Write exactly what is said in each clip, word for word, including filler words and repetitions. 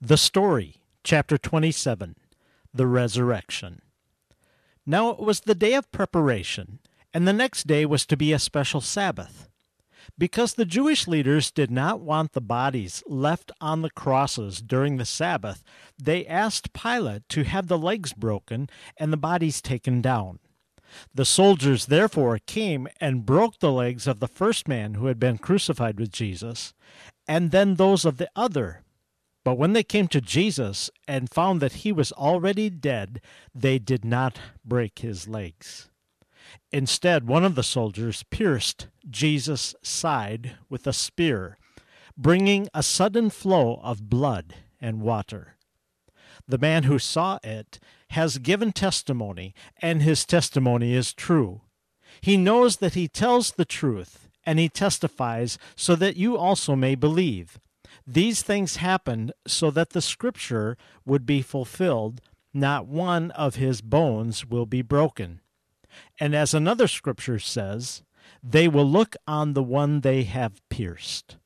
The story, chapter twenty-seven, the resurrection. Now it was the day of preparation, and the next day was to be a special Sabbath. Because the Jewish leaders did not want the bodies left on the crosses during the Sabbath, they asked Pilate to have the legs broken and the bodies taken down. The soldiers therefore came and broke the legs of the first man who had been crucified with Jesus, and then those of the other. But when they came to Jesus and found that he was already dead, they did not break his legs. Instead, one of the soldiers pierced Jesus' side with a spear, bringing a sudden flow of blood and water. The man who saw it has given testimony, and his testimony is true. He knows that he tells the truth, and he testifies so that you also may believe. These things happened so that the scripture would be fulfilled, not one of his bones will be broken. And as another scripture says, they will look on the one they have pierced.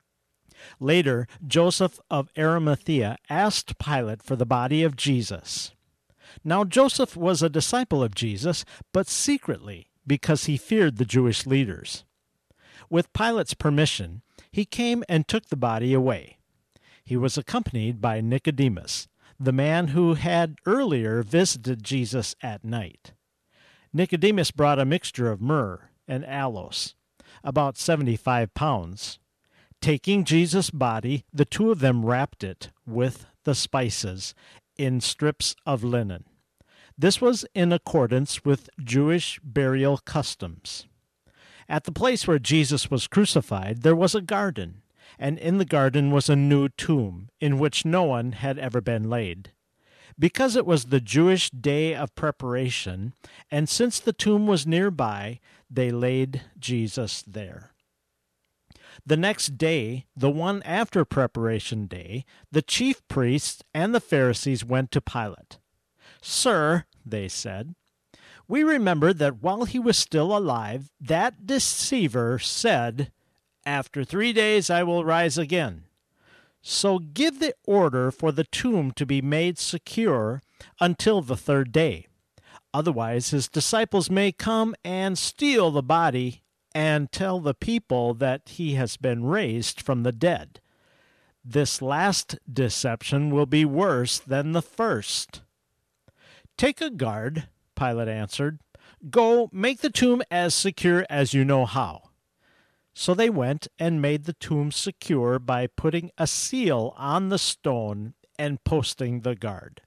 Later, Joseph of Arimathea asked Pilate for the body of Jesus. Now Joseph was a disciple of Jesus, but secretly, because he feared the Jewish leaders. With Pilate's permission, he came and took the body away. He was accompanied by Nicodemus, the man who had earlier visited Jesus at night. Nicodemus brought a mixture of myrrh and aloes, about seventy-five pounds. Taking Jesus' body, the two of them wrapped it with the spices in strips of linen. This was in accordance with Jewish burial customs. At the place where Jesus was crucified, there was a garden, and in the garden was a new tomb, in which no one had ever been laid. Because it was the Jewish day of preparation, and since the tomb was nearby, they laid Jesus there. The next day, the one after preparation day, the chief priests and the Pharisees went to Pilate. "Sir," they said, "we remember that while he was still alive, that deceiver said, 'After three days I will rise again.' So give the order for the tomb to be made secure until the third day. Otherwise his disciples may come and steal the body and tell the people that he has been raised from the dead. This last deception will be worse than the first." "Take a guard," Pilate answered. "Go, make the tomb as secure as you know how." So they went and made the tomb secure by putting a seal on the stone and posting the guard.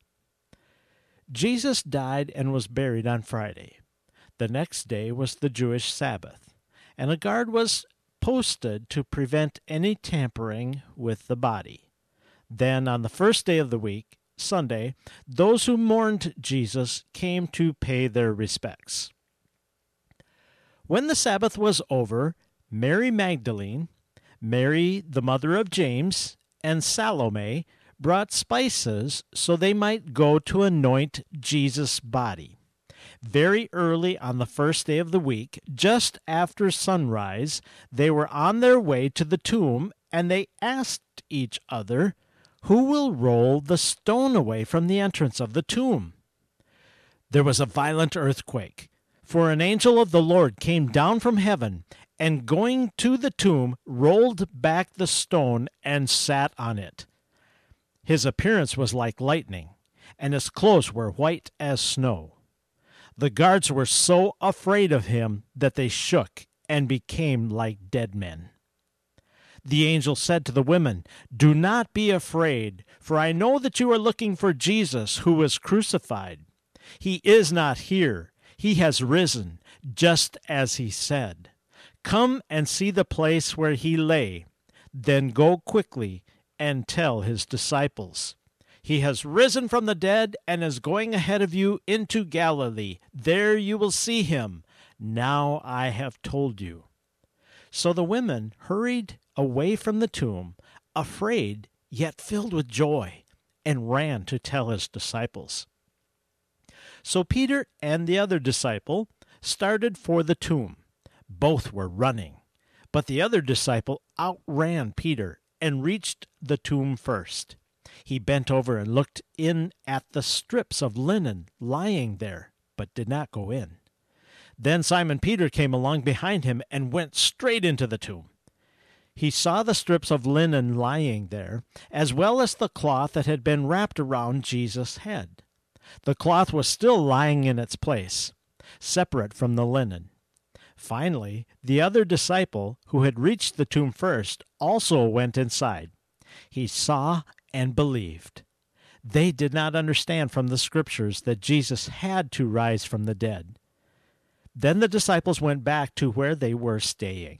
Jesus died and was buried on Friday. The next day was the Jewish Sabbath, and a guard was posted to prevent any tampering with the body. Then on the first day of the week, Sunday, those who mourned Jesus came to pay their respects. When the Sabbath was over, Mary Magdalene, Mary the mother of James, and Salome brought spices so they might go to anoint Jesus' body. Very early on the first day of the week, just after sunrise, they were on their way to the tomb, and they asked each other, "Who will roll the stone away from the entrance of the tomb?" There was a violent earthquake, for an angel of the Lord came down from heaven, and going to the tomb, rolled back the stone and sat on it. His appearance was like lightning, and his clothes were white as snow. The guards were so afraid of him that they shook and became like dead men. The angel said to the women, "Do not be afraid, for I know that you are looking for Jesus who was crucified. He is not here. He has risen, just as he said. Come and see the place where he lay. Then go quickly and tell his disciples. He has risen from the dead and is going ahead of you into Galilee. There you will see him. Now I have told you." So the women hurried away from the tomb, afraid yet filled with joy, and ran to tell his disciples. So Peter and the other disciple started for the tomb. Both were running, but the other disciple outran Peter and reached the tomb first. He bent over and looked in at the strips of linen lying there, but did not go in. Then Simon Peter came along behind him and went straight into the tomb. He saw the strips of linen lying there, as well as the cloth that had been wrapped around Jesus' head. The cloth was still lying in its place, separate from the linen. Finally, the other disciple, who had reached the tomb first, also went inside. He saw and believed. They did not understand from the Scriptures that Jesus had to rise from the dead. Then the disciples went back to where they were staying.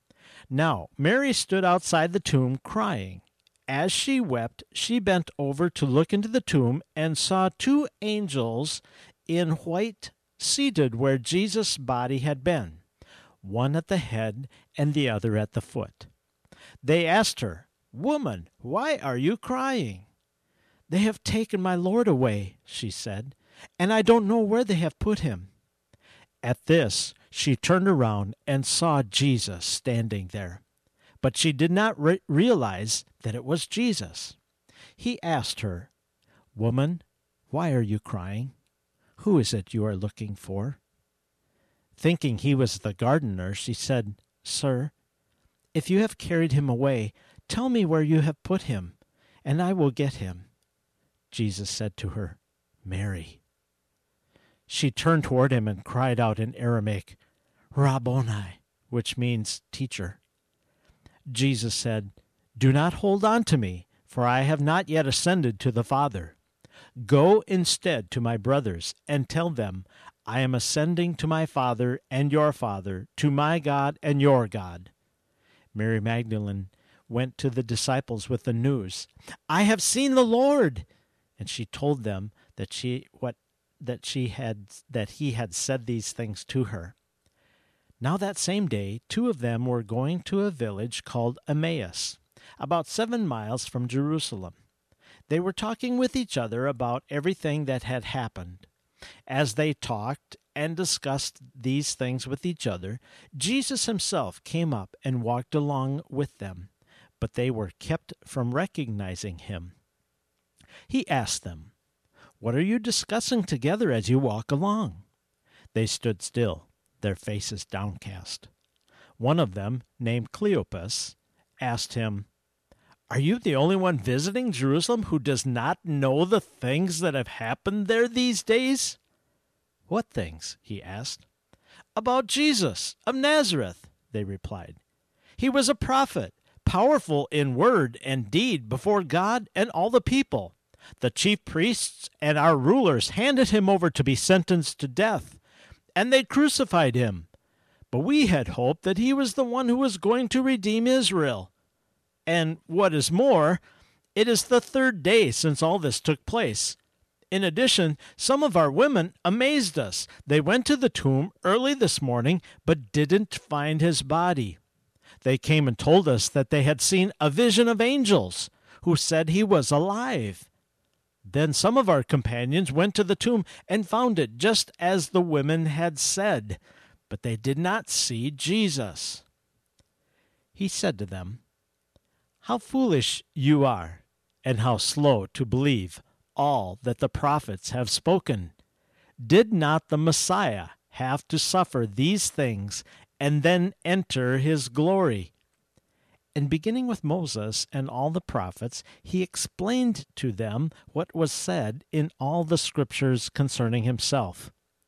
Now Mary stood outside the tomb crying. As she wept, she bent over to look into the tomb and saw two angels in white seated where Jesus' body had been, one at the head and the other at the foot. They asked her, "Woman, why are you crying?" "They have taken my Lord away," she said, "and I don't know where they have put him." At this, she turned around and saw Jesus standing there, but she did not re- realize that it was Jesus. He asked her, "Woman, why are you crying? Who is it you are looking for?" Thinking he was the gardener, she said, "Sir, if you have carried him away, tell me where you have put him, and I will get him." Jesus said to her, "Mary." She turned toward him and cried out in Aramaic, "Rabboni," which means teacher. Jesus said, "Do not hold on to me, for I have not yet ascended to the Father. Go instead to my brothers and tell them, I am ascending to my Father and your Father, to my God and your God." Mary Magdalene went to the disciples with the news, "I have seen the Lord," and she told them that she what that she had that he had said these things to her. Now that same day, two of them were going to a village called Emmaus, about seven miles from Jerusalem. They were talking with each other about everything that had happened. As they talked and discussed these things with each other, Jesus himself came up and walked along with them, but they were kept from recognizing him. He asked them, "What are you discussing together as you walk along?" They stood still, their faces downcast. One of them, named Cleopas, asked him, "Are you the only one visiting Jerusalem who does not know the things that have happened there these days?" "What things?" he asked. "About Jesus of Nazareth," they replied. "He was a prophet, powerful in word and deed before God and all the people. The chief priests and our rulers handed him over to be sentenced to death, and they crucified him. But we had hoped that he was the one who was going to redeem Israel. And what is more, it is the third day since all this took place. In addition, some of our women amazed us. They went to the tomb early this morning, but didn't find his body. They came and told us that they had seen a vision of angels who said he was alive. Then some of our companions went to the tomb and found it just as the women had said, but they did not see Jesus." He said to them, "How foolish you are, and how slow to believe all that the prophets have spoken. Did not the Messiah have to suffer these things and then enter his glory?" And beginning with Moses and all the prophets, he explained to them what was said in all the Scriptures concerning himself.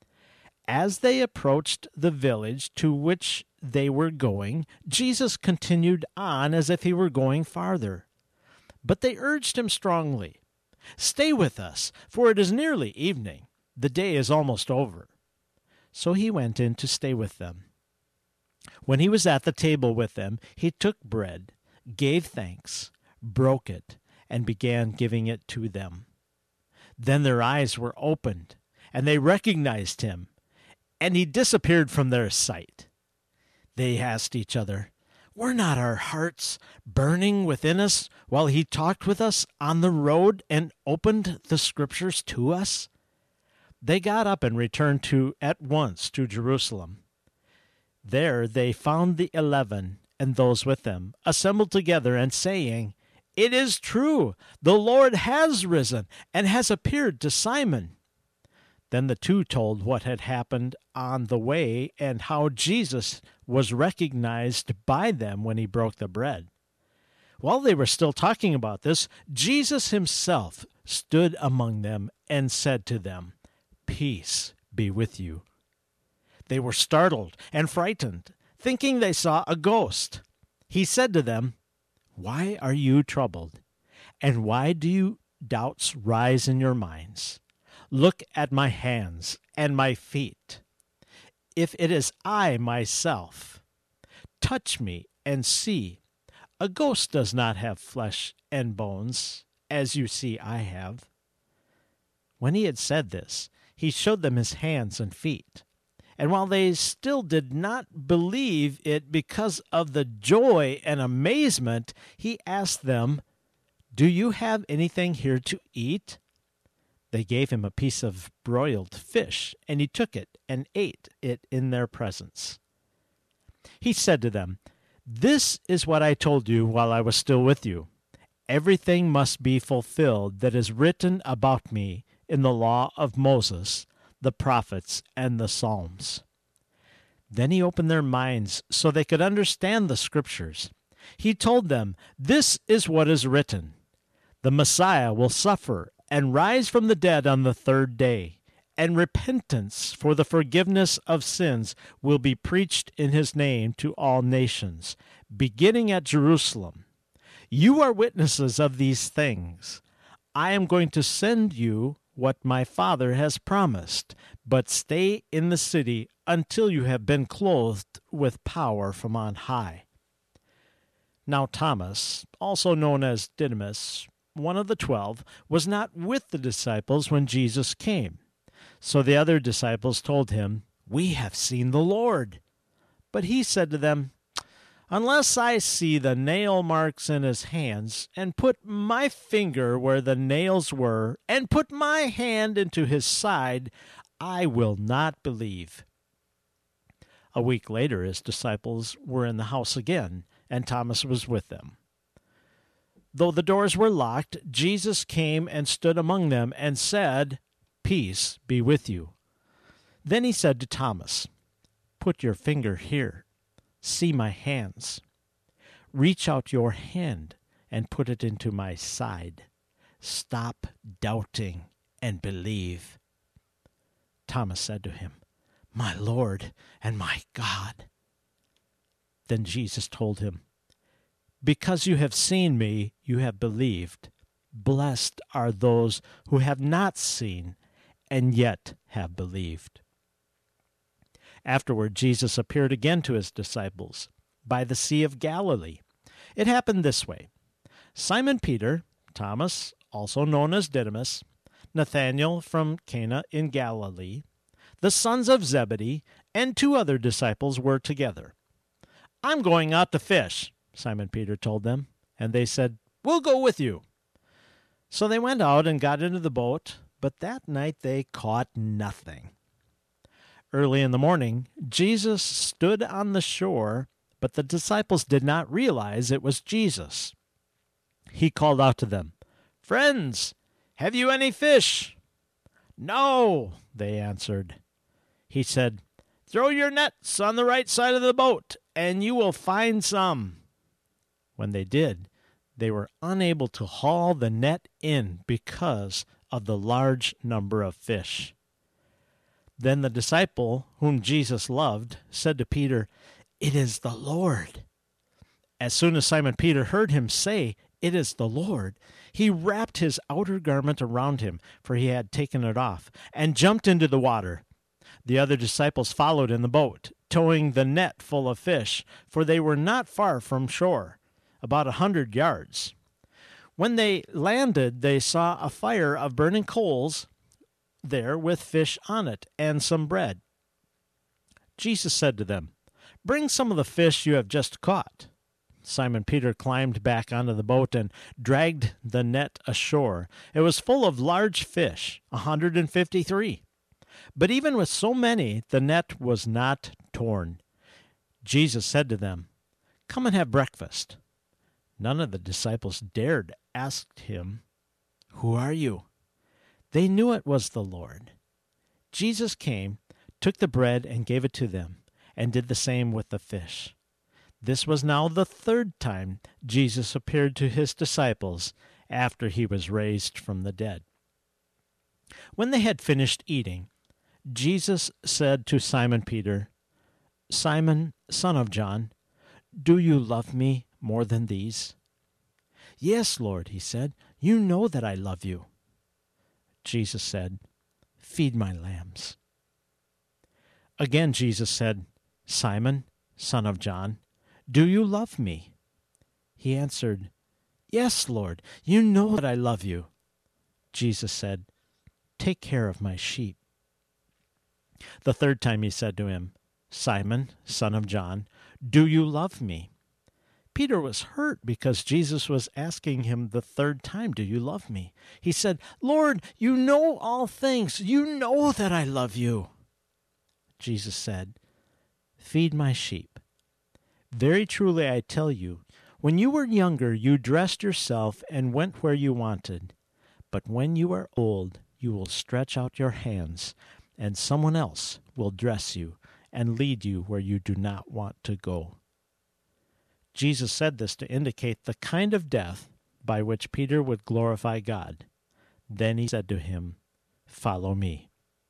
As they approached the village to which they were going, Jesus continued on as if he were going farther. But they urged him strongly, "Stay with us, for it is nearly evening. The day is almost over." So he went in to stay with them. When he was at the table with them, he took bread, gave thanks, broke it, and began giving it to them. Then their eyes were opened, and they recognized him, and he disappeared from their sight. They asked each other, "Were not our hearts burning within us while he talked with us on the road and opened the Scriptures to us?" They got up and returned to at once to Jerusalem. There they found the eleven and those with them assembled together and saying, "It is true. The Lord has risen and has appeared to Simon." Then the two told what had happened on the way and how Jesus was recognized by them when he broke the bread. While they were still talking about this, Jesus himself stood among them and said to them, "Peace be with you." They were startled and frightened, thinking they saw a ghost. He said to them, "Why are you troubled? And why do you doubts rise in your minds? Look at my hands and my feet. If it is I myself, touch me and see. A ghost does not have flesh and bones, as you see I have." When he had said this, he showed them his hands and feet. And while they still did not believe it because of the joy and amazement, he asked them, "Do you have anything here to eat?" They gave him a piece of broiled fish, and he took it and ate it in their presence. He said to them, "This is what I told you while I was still with you. Everything must be fulfilled that is written about me in the law of Moses, the prophets, and the Psalms." Then he opened their minds so they could understand the Scriptures. He told them, "This is what is written. The Messiah will suffer and rise from the dead on the third day, and repentance for the forgiveness of sins will be preached in his name to all nations, beginning at Jerusalem. You are witnesses of these things. I am going to send you what my Father has promised, but stay in the city until you have been clothed with power from on high." Now Thomas, also known as Didymus, one of the twelve, was not with the disciples when Jesus came. So the other disciples told him, "We have seen the Lord." But he said to them, "Unless I see the nail marks in his hands, and put my finger where the nails were, and put my hand into his side, I will not believe." A week later his disciples were in the house again, and Thomas was with them. Though the doors were locked, Jesus came and stood among them and said, "Peace be with you." Then he said to Thomas, "Put your finger here. See my hands. Reach out your hand and put it into my side. Stop doubting and believe." Thomas said to him, "My Lord and my God." Then Jesus told him, "Because you have seen me, you have believed. Blessed are those who have not seen and yet have believed." Afterward, Jesus appeared again to his disciples by the Sea of Galilee. It happened this way. Simon Peter, Thomas, also known as Didymus, Nathanael from Cana in Galilee, the sons of Zebedee, and two other disciples were together. "I'm going out to fish," Simon Peter told them, and they said, "We'll go with you." So they went out and got into the boat, but that night they caught nothing. Early in the morning, Jesus stood on the shore, but the disciples did not realize it was Jesus. He called out to them, "Friends, have you any fish?" "No," they answered. He said, "Throw your nets on the right side of the boat, and you will find some." When they did, they were unable to haul the net in because of the large number of fish. Then the disciple whom Jesus loved said to Peter, "It is the Lord." As soon as Simon Peter heard him say, "It is the Lord," he wrapped his outer garment around him, for he had taken it off, and jumped into the water. The other disciples followed in the boat, towing the net full of fish, for they were not far from shore, about a hundred yards. When they landed, they saw a fire of burning coals there with fish on it and some bread. Jesus said to them, "Bring some of the fish you have just caught." Simon Peter climbed back onto the boat and dragged the net ashore. It was full of large fish, a hundred and fifty-three. But even with so many, the net was not torn. Jesus said to them, "Come and have breakfast." None of the disciples dared ask him, "Who are you?" They knew it was the Lord. Jesus came, took the bread and gave it to them, and did the same with the fish. This was now the third time Jesus appeared to his disciples after he was raised from the dead. When they had finished eating, Jesus said to Simon Peter, "Simon, son of John, do you love me more than these?" "Yes, Lord," he said, "you know that I love you." Jesus said, "Feed my lambs." Again Jesus said, "Simon, son of John, do you love me?" He answered, "Yes, Lord, you know that I love you." Jesus said, "Take care of my sheep." The third time he said to him, "Simon, son of John, do you love me?" Peter was hurt because Jesus was asking him the third time, "Do you love me?" He said, "Lord, you know all things. You know that I love you." Jesus said, "Feed my sheep. Very truly I tell you, when you were younger, you dressed yourself and went where you wanted. But when you are old, you will stretch out your hands, and someone else will dress you and lead you where you do not want to go." Jesus said this to indicate the kind of death by which Peter would glorify God. Then he said to him, "Follow me."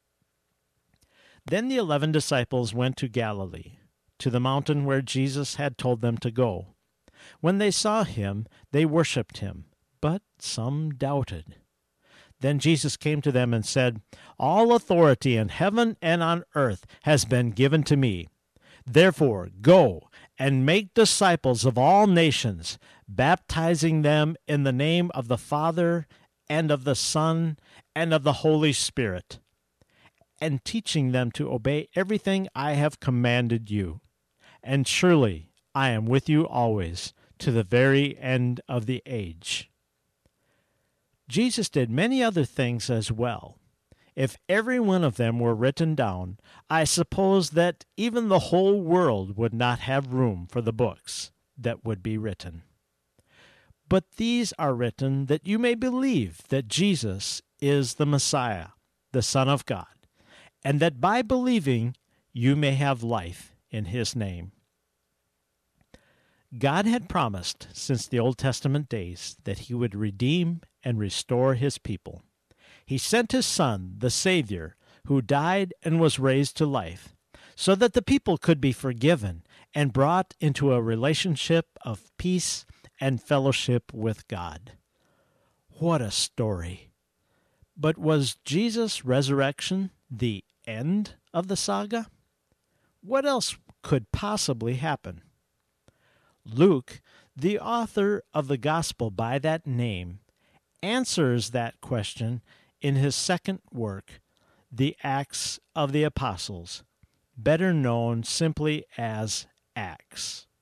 Then the eleven disciples went to Galilee, to the mountain where Jesus had told them to go. When they saw him, they worshipped him, but some doubted. Then Jesus came to them and said, "All authority in heaven and on earth has been given to me. Therefore, go and make disciples of all nations, baptizing them in the name of the Father and of the Son and of the Holy Spirit, and teaching them to obey everything I have commanded you. And surely I am with you always, to the very end of the age." Jesus did many other things as well. If every one of them were written down, I suppose that even the whole world would not have room for the books that would be written. But these are written that you may believe that Jesus is the Messiah, the Son of God, and that by believing you may have life in his name. God had promised since the Old Testament days that he would redeem and restore his people. He sent his Son, the Savior, who died and was raised to life, so that the people could be forgiven and brought into a relationship of peace and fellowship with God. What a story! But was Jesus' resurrection the end of the saga? What else could possibly happen? Luke, the author of the gospel by that name, answers that question in his second work, The Acts of the Apostles, better known simply as Acts.